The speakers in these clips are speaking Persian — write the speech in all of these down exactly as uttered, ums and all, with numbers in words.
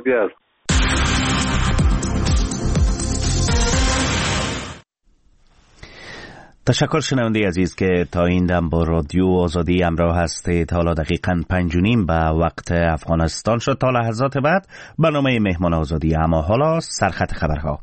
غربی است. تشکر شنونده عزیز که تا این دم با رادیو آزادی همراه هستید. حالا دقیقاً پنج و نیم به وقت افغانستان شد. تا لحظات بعد برنامه مهمان آزادی، اما حالا سرخط خبرها.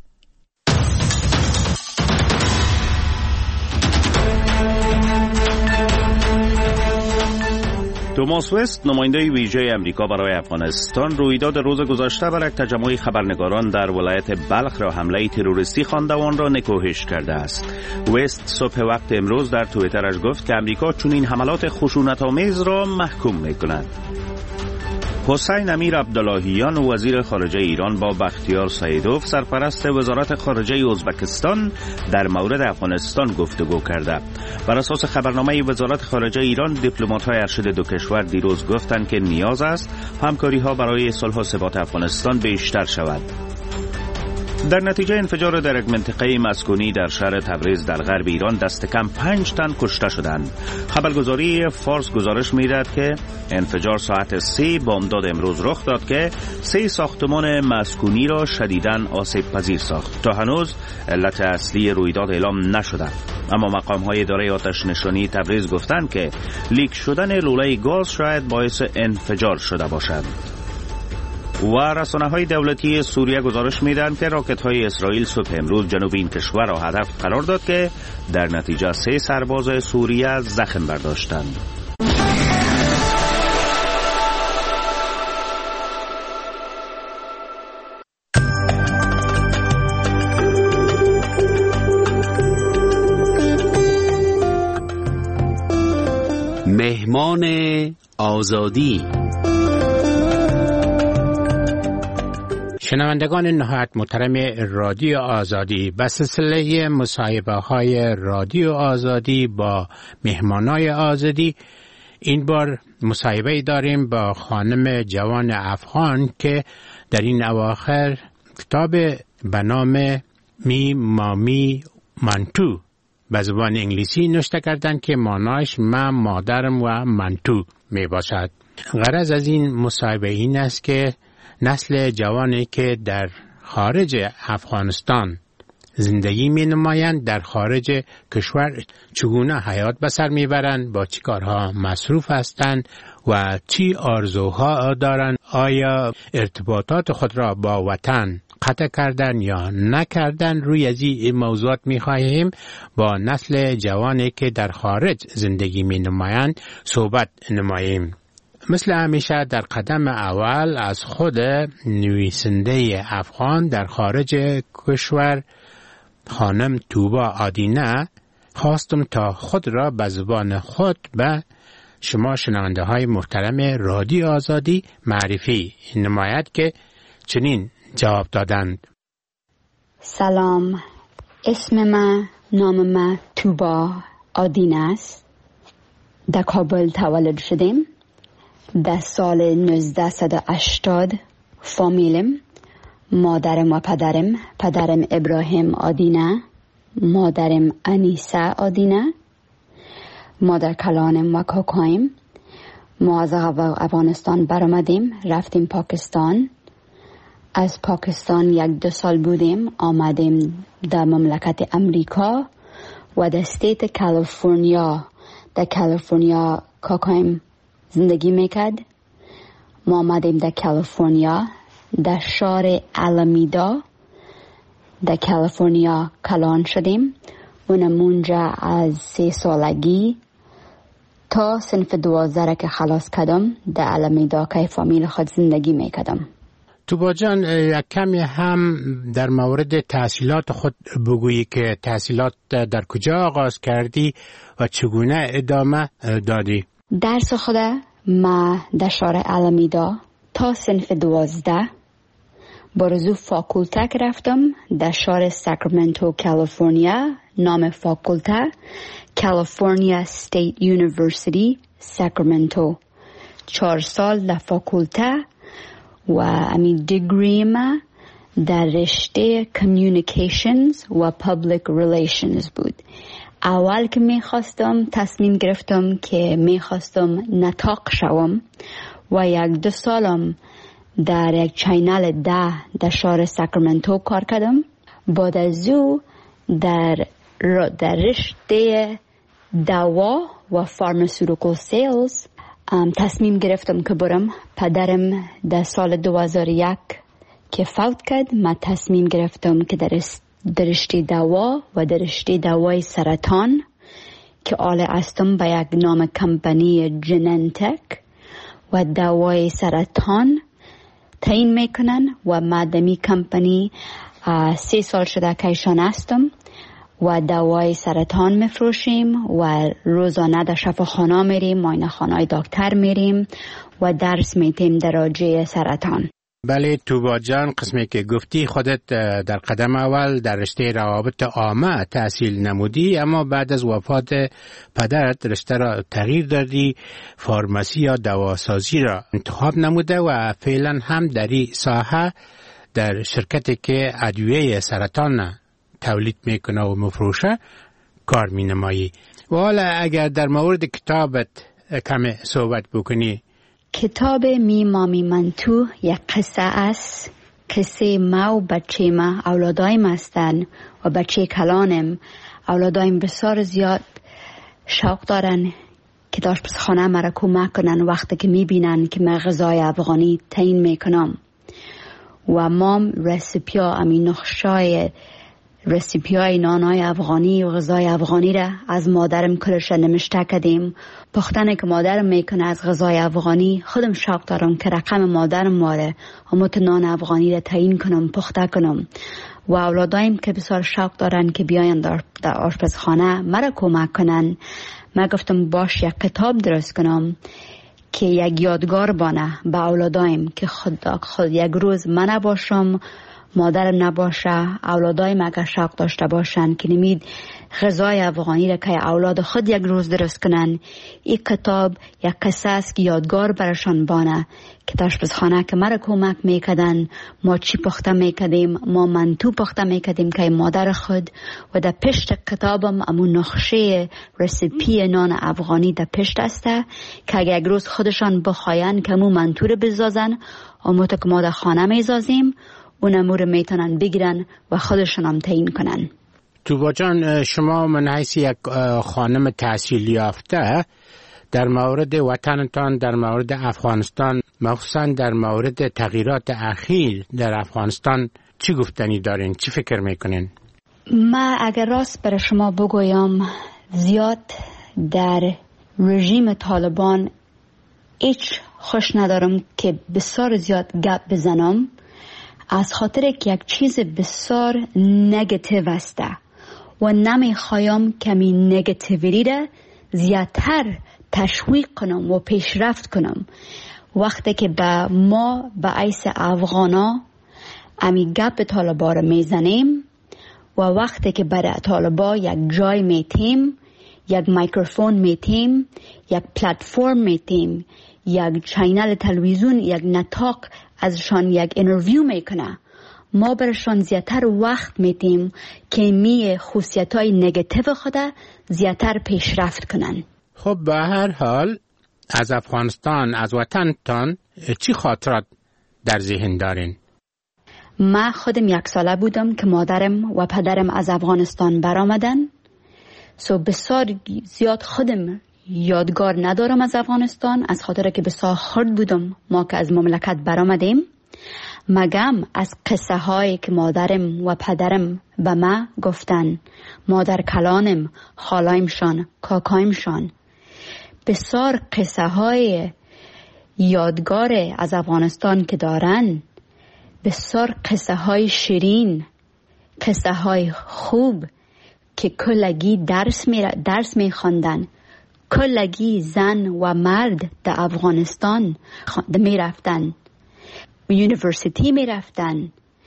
توماس وست، نماینده ویژه امریکا برای افغانستان، رویداد روز گذشته بر یک تجمع خبرنگاران در ولایت بلخ را حمله تروریستی خوانده و آن را نکوهش کرده است. وست صبح وقت امروز در توییترش گفت که امریکا چنین حملات خشونت‌آمیز را محکوم می‌کند. حسین امیر عبداللهیان، وزیر خارجه ایران، با بختیار سیدوف، سرپرست وزارت خارجه ازبکستان، در مورد افغانستان گفتگو کرده. بر اساس خبرنامه وزارت خارجه ایران، دیپلمات‌های ارشد دو کشور دیروز گفتند که نیاز است همکاری‌ها برای صلح و ثبات افغانستان بیشتر شود. در نتیجه انفجار در یک منطقه مسکونی در شهر تبریز در غرب ایران دست کم پنج تن کشته شدند. خبرگزاری فارس گزارش می‌دهد که انفجار ساعت سه بامداد امروز رخ داد که سه ساختمان مسکونی را شدیداً آسیب پذیر ساخت. تا هنوز علت اصلی رویداد اعلام نشده، اما مقام‌های اداره آتش نشانی تبریز گفتند که لیک شدن لوله گاز شاید باعث انفجار شده باشد. و رسانه‌های دولتی سوریه گزارش می‌دهند که راکت‌های اسرائیل صبح امروز جنوب این کشور را هدف قرار داد که در نتیجه سه سرباز سوریه زخم برداشتند. مهمان آزادی. شنوندگان نهایت محترم رادیو آزادی، به سلسله مصاحبه های رادیو آزادی با مهمانای آزادی، این بار مصاحبه داریم با خانم جوان افغان که در این اواخر کتاب به نام می مامی منتو به زبان انگلیسی نوشته کردند که معناش من مادرم و منتو می باشد. غرض از این مصاحبه این است که نسل جوانی که در خارج افغانستان زندگی می نمایند در خارج کشور چگونه حیات به سر می برند، با چی کارها مصروف هستند و چی آرزوها دارند، آیا ارتباطات خود را با وطن قطع کردن یا نکردن. روی از این موضوعات می خواهیم با نسل جوانی که در خارج زندگی می نمایند صحبت نماییم. مثل همیشه در قدم اول از خود نویسنده افغان در خارج کشور خانم توبا آدینه خواستم تا خود را به زبان خود به شما شنونده های محترم رادیو آزادی معرفی نماید که چنین جواب دادند. سلام، اسم من نام من توبا آدینه است. در کابل تولد شدیم. در سال نوزده هشتاد فامیلم، مادرم و پدرم، پدرم ابراهیم آدینه، مادرم انیسه آدینه، مادر کلانم و کاکایم. ما از افغانستان برآمدیم، رفتیم پاکستان. از پاکستان یک دو سال بودیم، آمدیم در مملکت امریکا و در استیت کالیفرنیا. در کالیفرنیا کاکایم زندگی میکرد. ما آمدیم در کالیفرنیا، در شهر آلامیدا در کالیفرنیا کلان شدیم. اونم اونجا از سه سالگی تا صنف دوازده که خلاص کردم در آلامیدا که فامیل خود زندگی میکردم. توبا جان، یک کمی هم در مورد تحصیلات خود بگویی که تحصیلات در کجا آغاز کردی و چگونه ادامه دادی؟ درس خود ما در شهر آلامیدا تا صنف دوازده برزو فاکولته رفتم در شهر ساکرامنتو کالیفرنیا. نام فاکولته کالیفرنیا استیت یونیورسیتی ساکرامنتو. چهار سال در فاکولته و امی دیگری ما در رشته کمیونیکیشنز و پابلیک ریلیشنز بود. اول که میخواستم تصمیم گرفتم که میخواستم نطاق شوم و یک دو سالم در یک چینل ده در شهر ساکرامنتو کار کردم. بعد از او در در رشته دوا و فارماسیوتیکال سیلز تصمیم گرفتم که برم. پدرم در سال دو هزار و یک که فوت کرد، من تصمیم گرفتم که در در رشته دوا و در رشته دوای سرطان که آل استم به یک نام کمپانی جننتک و دوای سرطان تعیین میکنن و ما دمی کمپانی سه سال شده که ایشان هستم و دوای سرطان میفروشیم و روزانه در شفاخانه میریم، معاینه خانه دکتر میریم و درس میتیم در راجع سرطان. بله توبا جان، قسمی که گفتی خودت در قدم اول در رشته روابط عامه تحصیل نمودی، اما بعد از وفات پدرت رشته را تغییر دادی، فارماسی یا دواسازی را انتخاب نموده و فعلا هم در این ساحه در شرکتی که ادویه سرطان تولید میکنه و مفروشه کار مینمایی. و حالا اگر در مورد کتابت کم صحبت بکنی. کتاب می مامی من تو یک قصه است. قصه ما و بچه ما، اولادایم هستن و بچه کلانم. اولادایم بسیار زیاد شوق دارن که داشت پس خانه مرا کمک کنن وقتی که می بینن که من غذای افغانی تعیین میکنم و مام رسیپیا امین نقشای رسیپیای نانای افغانی و غذای افغانی را از مادرم کلش نمشته کردیم. پختنه که مادرم میکنه از غذای افغانی خودم شوق دارم که رقم مادرم ماره همون نان افغانی را تعیین کنم، پخته کنم. و اولادایم که بسیار شوق دارن که بیاین در, در آشپزخانه مرا کمک کنن. من گفتم باش یک کتاب درست کنم که یک یادگار بانه به اولادایم که خود, خود یک روز من نباشم، مادرم نباشه، اولادای مگه شوق داشته باشن که نمید غذای افغانی را که اولاد خود یک روز درست کنن. این کتاب یک قصه است که یادگار برشان بانه که آشپزخانه که مرا کمک میکردن، ما چی پخته میکردیم، ما منتو پخته میکردیم که مادر خود. و در پشت کتابم امون نقشه رسیپی نان افغانی در پشت است که اگه یک روز خودشان بخواین که امون منتو رو بزازن، امون که ما در خانه میزازیم اون امور میتونن بگیرن و خودشون هم تعیین کنن. توبا جان، شما من حیث یک خانم تحصیل یافته در مورد وطنتان، در مورد افغانستان، مخصوصا در مورد تغییرات اخیر در افغانستان چی گفتنی دارین؟ چی فکر میکنین؟ ما اگر راست برای شما بگویم زیاد در رژیم طالبان هیچ خوش ندارم که بسیار زیاد گپ بزنم، از خاطر که یک چیز بسیار نگاتیو است و نمیخوایم کمی نگاتیویتی را زیادتر تشویق کنم و پیشرفت کنم. وقتی که به ما به عیس افغانا امی گپ طالبا را میزنیم و وقتی که برای طالبا یک جای میتیم، یک میکروفون میتیم، یک پلتفرم میتیم، یک چینل تلویزیون، یک نطاق ازشان یک اینترویو میکنه، ما برشان زیادتر وقت میتیم که می خصوصیت‌های نگاتیو خود زیادتر پیشرفت کنن. خب به هر حال از افغانستان، از وطنتان چی خاطرات در ذهن دارین؟ من خودم یک ساله بودم که مادرم و پدرم از افغانستان برآمدن. سو بسیار زیاد خودم یادگار ندارم از افغانستان، از خاطر که بسیار خرد بودم ما که از مملکت برآمدیم. مگم از قصه هایی که مادرم و پدرم به ما گفتن، مادر کلانم، خالایمشان، کاکایمشان، بسیار قصه های یادگار از افغانستان که دارن، بسیار قصه های شیرین، قصه های خوب که کلگی درس می درس می خواندن. کلگی زن و مرد در افغانستان می رفتن، یونیورسیتی می رفتن.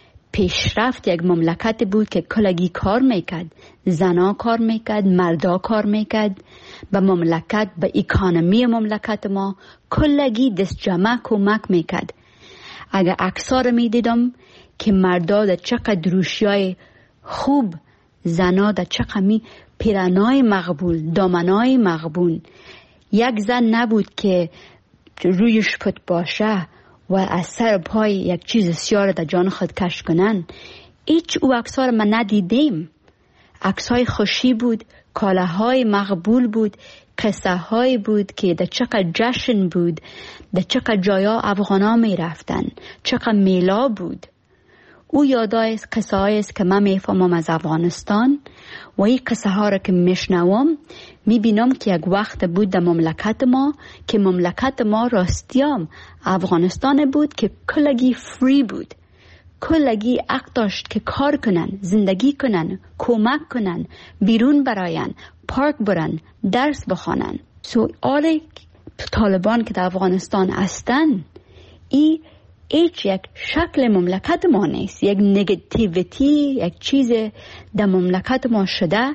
پیشرفت یک مملکت بود که کلگی کار میکرد، زنا کار میکرد، مردا کار میکرد. به مملکت، به اکانومی مملکت ما کلگی دست جمع کمک میکرد. اگر اکثر میدیدم که مردا در چقدر روشیای خوب، زنا در چقدر می پیرنای مقبول، دامنای مقبول. یک زن نبود که رویش پت باشه و از سر پای یک چیز سیاه در جان خود کش کنن. هیچ او عکس‌ها رو من ندیدیم. عکس‌های خوشی بود، کالاهای مقبول بود، قصه های بود که در چقدر جشن بود، در چقدر جایا افغانا می رفتن، چقدر میلا بود. او یادای قصه هایی است که من می فهمم از افغانستان و این قصه ها را که میشنوم می بینم که یک وقت بود در مملکت ما که مملکت ما راستیام افغانستان بود که کلگی فری بود، کلگی حق داشت که کار کنن، زندگی کنن، کمک کنن، بیرون براین، پارک برن، درس بخوانن. سو آل طالبان که در افغانستان هستن، ای هیچ یک شکل مملکت ما نیست، یک نگاتیویتی، یک چیز در مملکت ما شده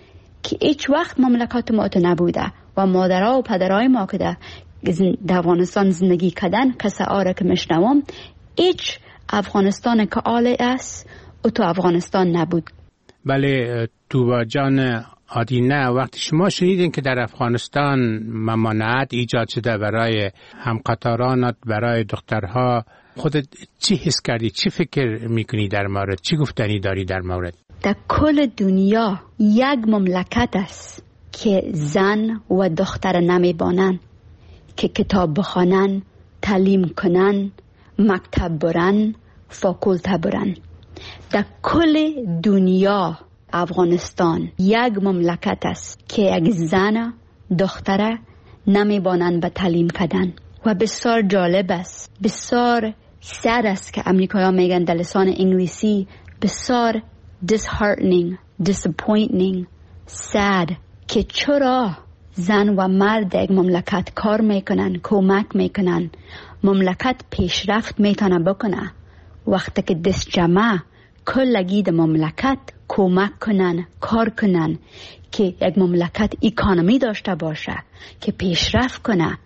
که هیچ وقت مملکت ما تو نبوده و مادرها و پدرهای ما که در افغانستان زندگی کردن قصه آره که میشنوم، هیچ افغانستان که آله است او تو افغانستان نبود. بله توبا جان آدینه، وقتی شما شنیدین که در افغانستان ممانعت ایجاد شده برای همقطارانت، برای دخترها، خودت چی حس کردی؟ چی فکر میکنی در مورد؟ چی گفتنی داری در مورد؟ در کل دنیا یک مملکت است که زن و دختر نمیبانن که کتاب بخوانن، تعلیم کنن، مکتب برن، فاکولته برن. در کل دنیا افغانستان یک مملکت است که یک زن دختره نمیبانند به تعلیم کردن و بسیار جالب است، بسیار سر است که امریکایی ها میگن در لسان انگلیسی بسیار disheartening, disappointing, sad که چرا زن و مرد یک مملکت کار میکنن، کمک میکنن، مملکت پیشرفت میتونه بکنه وقتی که دست جمع کلگی در مملکت کمک کنن، کار کنن که یک مملکت اکانومی داشته باشه، که پیشرفت کنه،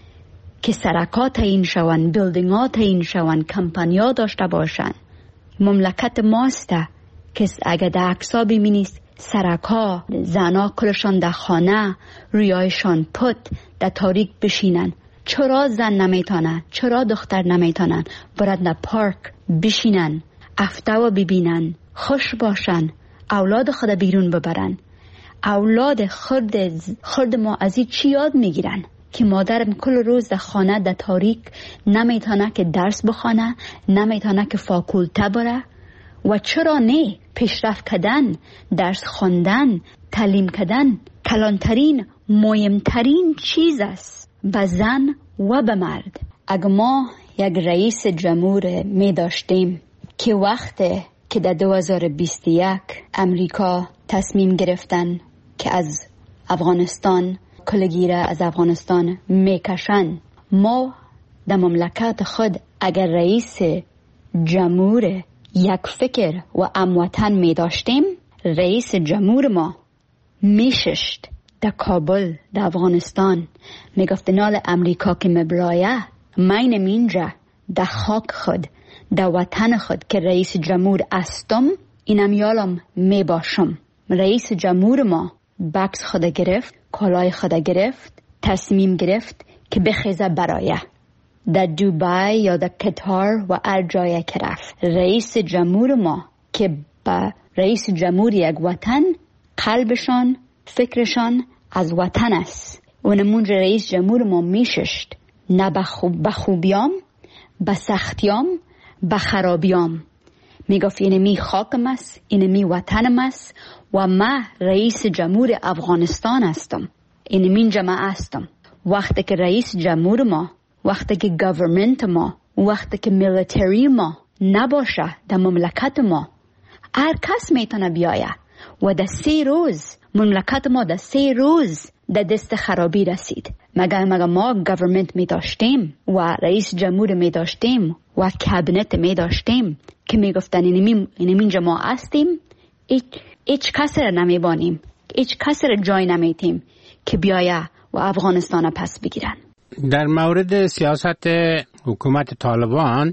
که سرکات تعیین شون، بیلدینگ ها تعیین شون، کمپانی ها داشته باشن. مملکت ماسته که اگر در عکس‌ها ببینید سرکا زنا کلشان در خانه، رویایشان پت در تاریک بشینن. چرا زن نمیتونن؟ چرا دختر نمیتونن برد در پارک بشینن، هفته و ببینن، خوش باشن، اولاد خود بیرون ببرن؟ اولاد خرد خرد ما از این چی یاد میگیرن که مادرم کل روز در خانه در تاریک نمیتونه که درس بخونه، نمیتونه که فاکولته بره؟ و چرا نه؟ پیشرفت کردن، درس خواندن، تعلیم کردن کلانترین، مهمترین چیز است به زن و به مرد. اگر ما یک رئیس جمهور می داشتیم که وقتی که در دو هزار و بیست و یک امریکا تصمیم گرفتن که از افغانستان کلگیره از افغانستان میکشن، ما در مملکت خود اگر رئیس جمهور یک فکر و اموطن می داشتیم، رئیس جمهور ما میششت در کابل در افغانستان میگفت نال امریکا که مبلایه مینم اینجا در خاک خود، در وطن خود که رئیس جمهور استم، اینم یالم می باشم. رئیس جمهور ما بکس خود گرفت، کالای خود گرفت، تصمیم گرفت که بخیزه برایه در دوبای یا در قطر و هر جای که رفت. رئیس جمهور ما که با رئیس جمهور یک وطن قلبشان، فکرشان از وطن است و نمونج رئیس جمهور ما میششت نه به خوبیام، به سختیام، به خرابیام. میگفت اینه می خاکم است، اینه می وطنم است و ما رئیس جمهور افغانستان هستم، اینه من جمع هستم. وقتی که رئیس جمهور ما، وقتی که گورنمنت ما، وقتی که میلیتری ما نباشه در مملکت ما، هر کس میتونه بیایه و در سه روز مملکت ما در سه روز در دست خرابی رسید. مگر مگر ما گورنمنت می داشتیم و رئیس جمهور می داشتیم و کابینت می داشتیم که می گفتن اینمی اینمی ما هستیم، هیچ هیچ کس را نمی بانیم، هیچ کس را جای نمیتیم که بیایه و افغانستان پس بگیرن. در مورد سیاست حکومت طالبان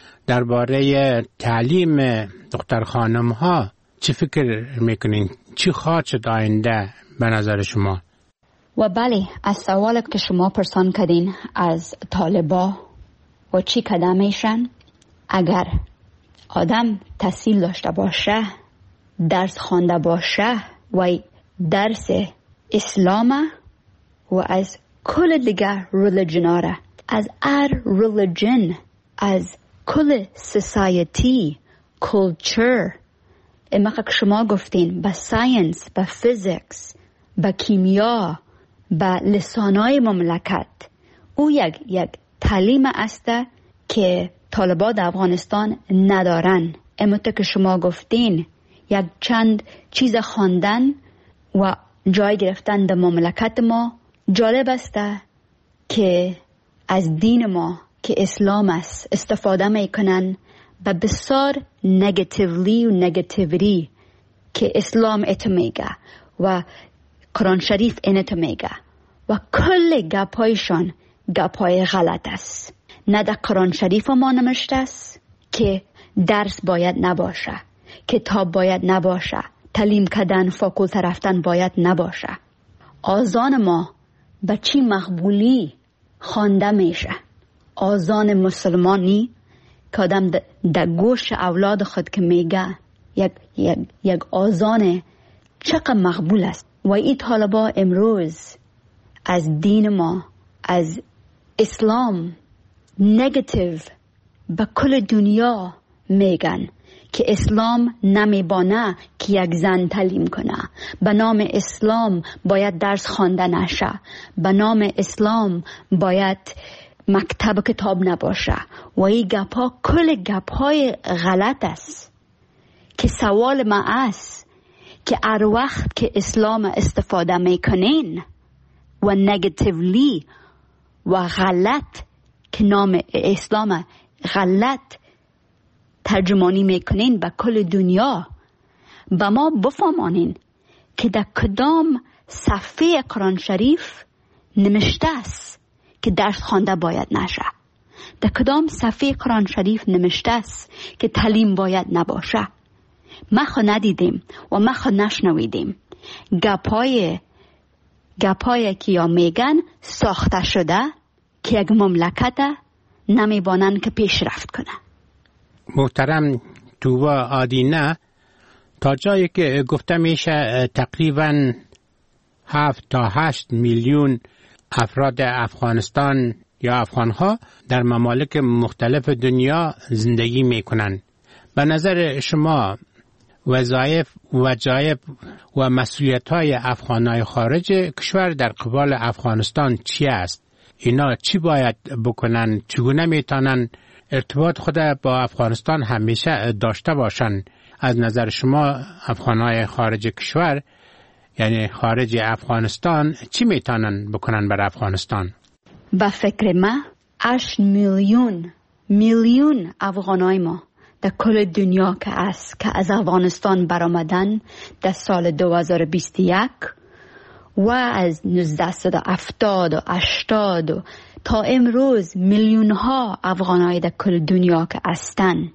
درباره تعلیم دختر خانم ها چی فکر میکنین؟ چی خواهد شد آینده به نظر شما؟ و بله، از سوال که شما پرسان کردین از طالبا و چی کدامشن؟ اگر آدم تحصیل داشته باشه، درس خوانده باشه و درس اسلام و از کل دیگر ریلیجن، از هر ریلیجن، از کل سوسایتی، کلچر، اما که شما گفتین با ساینس، با فیزیکس، با کیمیا، با لسانای مملکت، او یک یک تعلیم است که طالبان افغانستان ندارن. اما که شما گفتین یک چند چیز خواندن و جای گرفتن در مملکت ما. جالب است که از دین ما که اسلام است استفاده میکنن و بسیار نگاتیولی و نگاتیویتی که اسلام ات میگه و قرآن شریف اینت میگه و کل گپایشان گپای غلط است. نه در قرآن شریف ما نمشته است که درس باید نباشه، کتاب باید نباشه، تعلیم کردن، فاکولته رفتن باید نباشه. آذان ما به چی مقبولی خوانده میشه؟ آذان مسلمانی که آدم در گوش اولاد خود که میگه یک, یک, یک آذان چقدر مقبول است. و این طالبا امروز از دین ما، از اسلام نگاتیو به کل دنیا میگن که اسلام نمیبانه که یک زن تعلیم کنه، به نام اسلام باید درس خوانده نشه، به نام اسلام باید مکتب کتاب نباشه. و این گپا کل گپای غلط است که سوال ما است که هر وقت که اسلام استفاده میکنین و نگاتیولی و غلط که نام اسلام غلط ترجمانی میکنین به کل دنیا، با ما بفهمانین که در کدام صفحه قرآن شریف نمشته است که درس خوانده باید نشه، در کدام صفحه قرآن شریف نمشته است که تعلیم باید نباشه. ما خو ندیدیم و ما خو نشنویدیم. گپای گپای که یا میگن ساخته شده که یک مملکت نمیبانن که پیشرفت کنه. محترم توبا آدینه، تا جایی که گفته میشه تقریباً هفت تا هشت میلیون افراد افغانستان یا افغانها در ممالک مختلف دنیا زندگی میکنن. به نظر شما وظایف وظایف و مسئولیت‌های افغانای خارج کشور در قبال افغانستان چی است؟ اینا چی باید بکنن؟ چگونه میتونن ارتباط خود با افغانستان همیشه داشته باشن؟ از نظر شما افغانای خارج کشور، یعنی خارج افغانستان، چی میتونن بکنن بر افغانستان؟ با فکر ما هشت میلیون میلیون افغانای ما در کل دنیا که است که از افغانستان برآمدن در سال دو هزار و بیست و یک و از نوزده هفتاد و هشتاد و تا امروز میلیون ها افغانای در کل دنیا که هستن.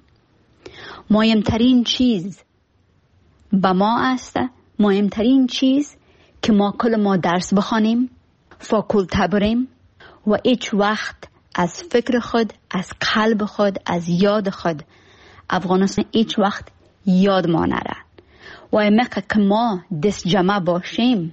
مهمترین چیز با ما است، مهمترین چیز که ما کل ما درس بخوانیم، فاکولته بریم و هیچ وقت از فکر خود، از قلب خود، از یاد خود افغانستان هیچ وقت یاد ما نره. و امکه که ما دست جمع باشیم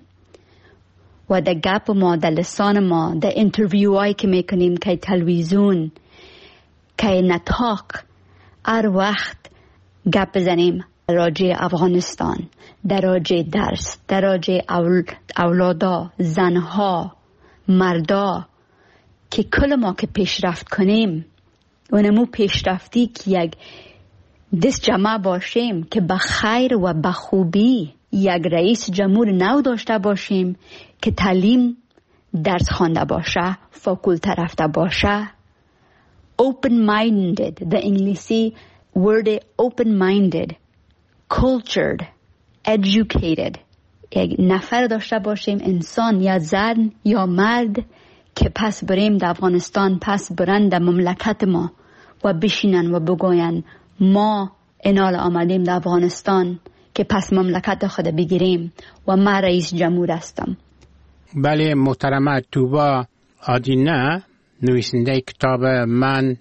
و در گپ ما، در لسان ما، در انترویو هایی که میکنیم که تلویزیون، که نطاق، هر وقت گپ بزنیم راجع افغانستان، در راجع درس، در راجع اول، اولادا، زنها، مردا، که کل ما که پیشرفت کنیم و نمو پیشرفتی که یک دست جمع باشیم که به خیر و به خوبی یک رئیس جمهور نو داشته باشیم که تعلیم درس خوانده باشه، فاکولته رفته باشه، open minded، در انگلیسی word open minded، cultured، educated، یک نفر داشته باشیم، انسان یا زن یا مرد که پس بریم در افغانستان، پس برن در مملکت ما و بشینن و بگوین ما انال آمدیم در افغانستان که پس مملکت خود بگیریم و من رئیس جمهور هستم. بله محترمه توبا آدینه، نویسنده کتاب من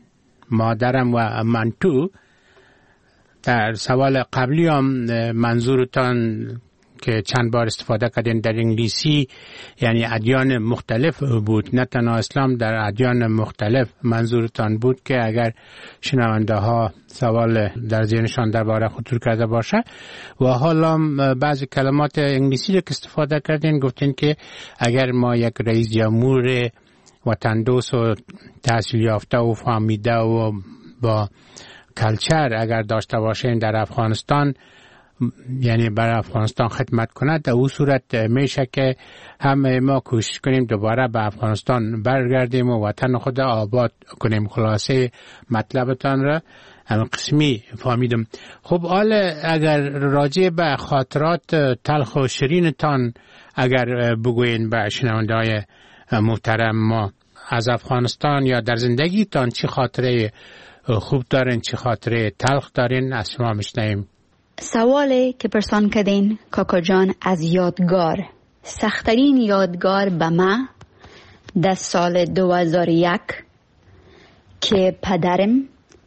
مادرم و منتو. در سوال قبلی هم منظورتان که چند بار استفاده کردین در انگلیسی یعنی ادیان مختلف بود، نه تنها اسلام، در ادیان مختلف منظورتان بود که اگر شنونده ها سوال در ذهنشان درباره خطور کرده باشه. و حالا بعضی کلمات انگلیسی رو که استفاده کردین گفتین که اگر ما یک رئیس جمهور وطن دوست و تحصیل یافته و فهمیده و با کلچر اگر داشته باشین در افغانستان، یعنی برای افغانستان خدمت کند، در اون صورت میشه که همه ما کوشش کنیم دوباره به افغانستان برگردیم و وطن خود آباد کنیم. خلاصه مطلبتان را هم قسمی فهمیدم. خب حالا اگر راجع به خاطرات تلخ و شیرینتان اگر بگوین به شنونده های محترم ما از افغانستان یا در زندگیتان چه خاطره خوب دارین، چه خاطره تلخ دارین، از شما میشنویم. سوالی که پرسان کردین کاکا جان از یادگار، سخترین یادگار به من در سال دو هزار و یک که پدرم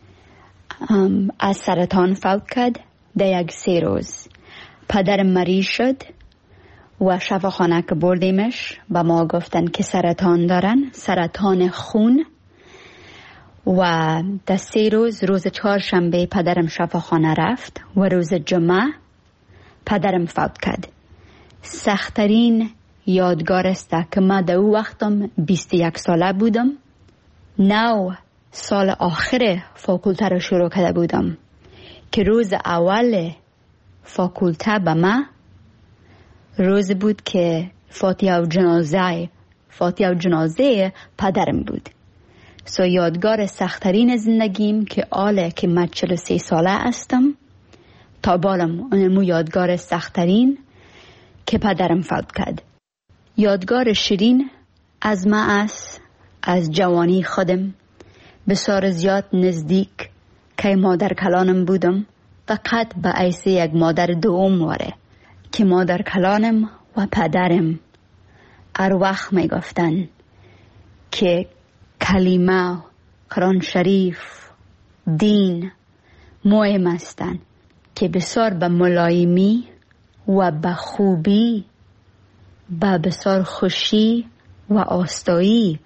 از سرطان فوت کرد. در یک سه روز پدرم مریض شد و شفاخانه که بردیمش به ما گفتن که سرطان دارن، سرطان خون. و در سه روز، روز چهارشنبه پدرم شفاخانه رفت و روز جمعه پدرم فوت کرد. سخترین یادگار است که من در اون وقتم بیست و یک ساله بودم، نو سال آخر فاکولته رو شروع کرده بودم که روز اول فاکولته به من روز بود که فاتحه و جنازه فاتحه و جنازه پدرم بود. سو یادگار سخترین زندگیم که آله که من چهل و سه ساله هستم تا بالم اونمو یادگار سخترین که پدرم فوت کرد. یادگار شیرین از من است از جوانی خودم، بسیار زیاد نزدیک که مادر کلانم بودم، فقط به حیث یک مادر دوم واره که مادر کلانم و پدرم هر وقت می گفتن که کلمه، قرآن شریف، دین مهم هستند که بسیار به ملایمی و به خوبی، به بسیار خوشی و آستایی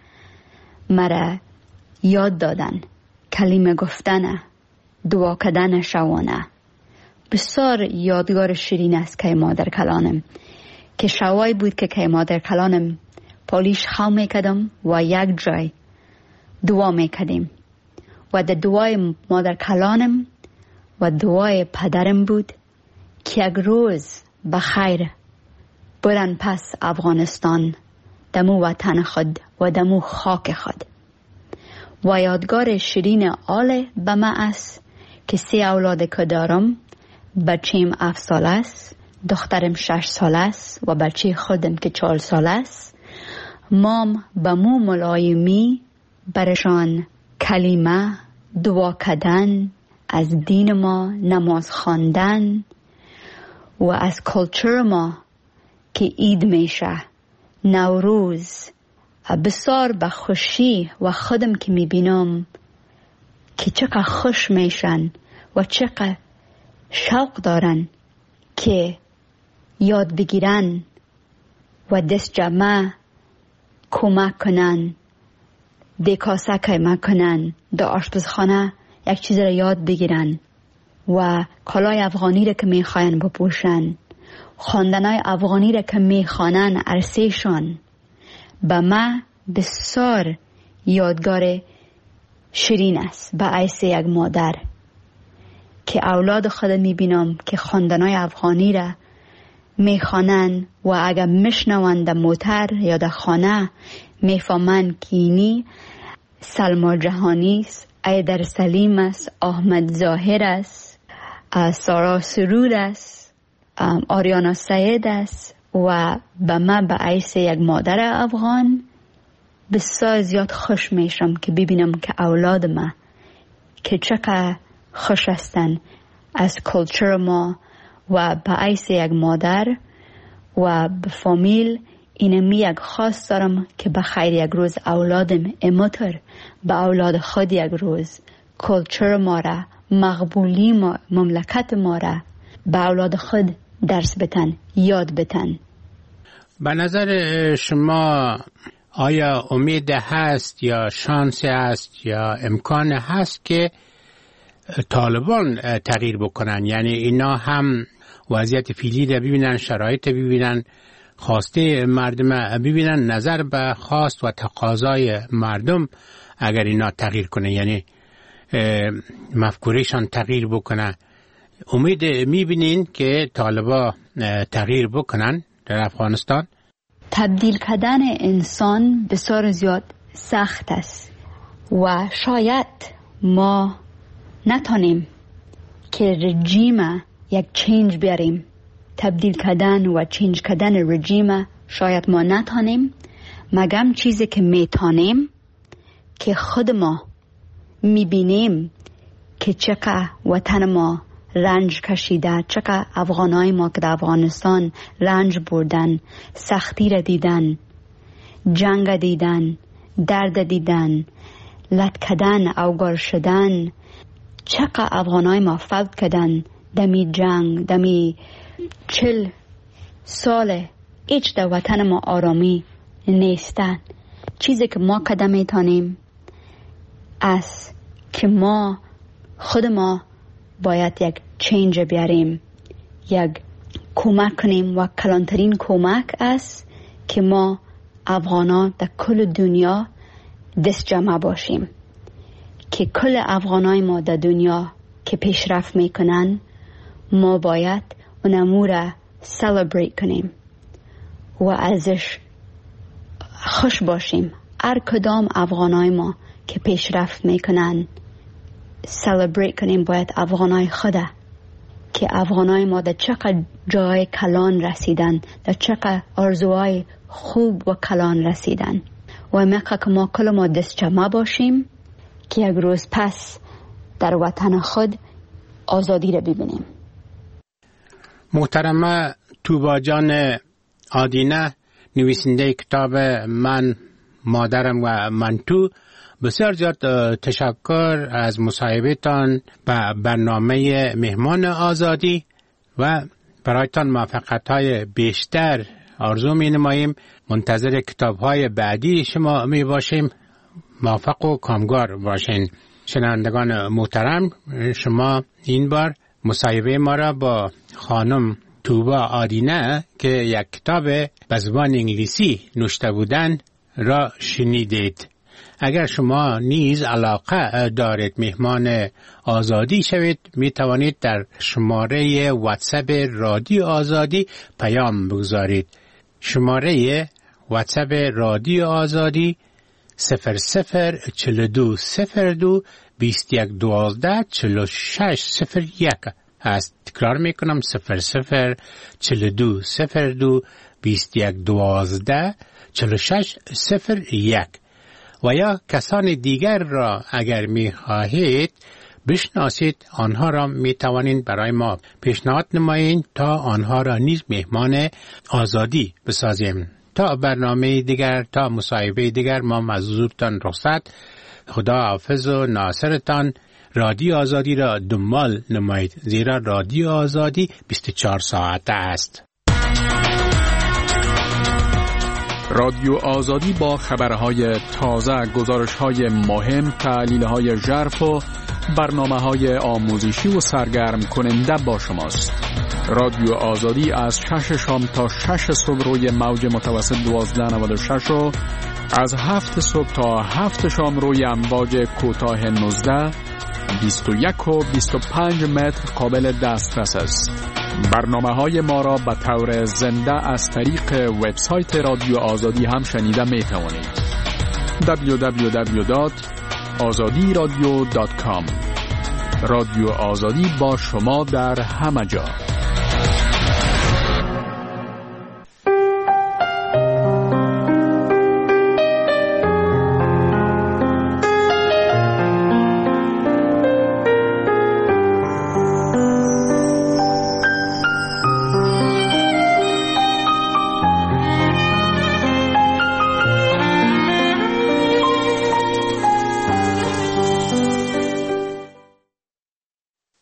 مرا یاد دادن. کلمه گفتن، دعا کردن شوانه بسیار یادگار شیرین است که مادر کلانم، که شوای بود که که مادر کلانم پالیش خام میکدم و یک جای دعا میکدیم و در دعای مادر کلانم و دعای پدرم بود که یک روز بخیر برن پس افغانستان، دمو وطن خود و دمو خاک خود. و یادگار شیرین آله به من است که سه اولاد که دارم، بچیم هفت سال است، دخترم شش سال است و بچه خودم که چهار سال است. مام به مو ملایمی برشان کلمه، دعا کردن از دین ما، نماز خواندن و از کلچر ما که عید میشه، نوروز، بسیار به خوشی و خودم که میبینم که چقدر خوش میشن و چقدر شوق دارن که یاد بگیرن و دست جمع کمک کنن، دکاسه کمک کنن، در آشپزخانه یک چیز را یاد بگیرن و کالای افغانی را که میخواین بپوشن، خواندنای افغانی را که میخوانن عرصهشان. به من بسیار یادگار شیرین است به حیث یک مادر که اولاد خود میبینم که خواندنای افغانی را میخوانن و اگر میشنوند در موتر یا در خانه میفهمن که اینی سلما جهانی است، ایدر سلیم است، احمد ظاهر است، سارا سرور است، آریانا سید است. و به من به حیث یک مادر افغان بسیار زیاد خوش میشم که ببینم که اولاد ما که چقدر خوش هستن از کلچر ما و به حیث یک مادر و به فامیل. اینمی یک خواست دارم که به خیر یک روز اولادم امتر به اولاد خود یک روز کلچر ما را، مقبولی ما، مملکت ما را به اولاد خود درس بتن، یاد بتن. به نظر شما آیا امید هست یا شانس هست یا امکان هست که طالبان تغییر بکنن؟ یعنی اینا هم وضعیت فعلی رو ببینن، شرایط ببینن، خواسته مردم ببینن، نظر به خواست و تقاضای مردم اگر اینا تغییر کنه، یعنی مفکورشان تغییر بکنه. امید میبینین که طالبا تغییر بکنن در افغانستان؟ تبدیل کردن انسان بسیار زیاد سخت است و شاید ما نتونیم که رژیم یک چینج بیاریم. تبدیل کردن و چینج کردن رژیم شاید ما نتونیم، مگم چیزی که میتونیم که خود ما میبینیم که چقدر وطن ما رنج کشیده، چقدر افغانای ما که در افغانستان رنج بردن، سختی را دیدن، جنگ دیدن، درد دیدن، لط کردن، اوگار شدن، چقدر افغانای ما فوت کردن دمی جنگ، دمی چل سال ایچ در وطن ما آرامی نیستن. چیزی که ما قدم میتونیم است که ما خود ما باید یک چینج بیاریم، یک کمک کنیم و کلانترین کمک است که ما افغانا در کل دنیا دست جمع باشیم، که کل افغانای ما در دنیا که پیشرفت میکنن ما باید اونمو را سلبریت کنیم و ازش خوش باشیم. هر کدام افغانای ما که پیشرفت میکنن سلبریت کنیم. باید افغانای خدا که افغانای ما در چقدر جای کلان رسیدن، در چقدر آرزوهای خوب و کلان رسیدن و میخواه که ما کل ما دست جمع باشیم که یک روز پس در وطن خود آزادی را ببینیم. محترمه توبا جان آدینه، نویسنده کتاب من، مادرم و من تو، بسیار زیاد تشکر از مصاحبه‌تان به برنامه مهمان آزادی و برایتان موفقیت‌های بیشتر آرزو می‌نماییم. منتظر کتاب‌های بعدی شما می باشیم. موفق و کامگار باشین. شنوندگان محترم، شما این بار مصاحبه ما را با خانم توبا آدینه که یک کتاب به زبان انگلیسی نوشته بودن را شنیدید. اگر شما نیز علاقه دارید مهمان آزادی شوید، می توانید در شماره واتساپ رادیو آزادی پیام بگذارید. شماره واتساپ رادیو آزادی صفر صفر چل دو صفر دو بیست یک دوازده چل شش صفر یک است. تکرار میکنم صفر صفر چل دو صفر دو بیست یک دوازده چل شش صفر یک. و یا کسان دیگر را اگر می خواهید بشناسید، آنها را می توانید برای ما پیشنهاد نمایید تا آنها را نیز مهمان آزادی بسازیم. تا برنامه دیگر، تا مصاحبه دیگر، ما از حضورتان رخصت. خدا حافظ و ناصرتان. رادیو آزادی را دنبال نمایید، زیرا رادیو آزادی بیست و چهار ساعته است. رادیو آزادی با خبرهای تازه، گزارش‌های مهم، تحلیل‌های ژرف و برنامه‌های آموزشی و سرگرم کننده با شماست. رادیو آزادی از شش شام تا شش صبح روی موج متوسط دوازده نود و شش و از هفت صبح تا هفت شام روی امواج کوتاه نوزده، بیست و یک و بیست و پنج متر قابل دسترس است. برنامه‌های ما را به طور زنده از طریق وبسایت رادیو آزادی هم شنیده می توانید. دبلیو دبلیو دبلیو دات آزادی رادیو دات کام. رادیو آزادی با شما در همه جا.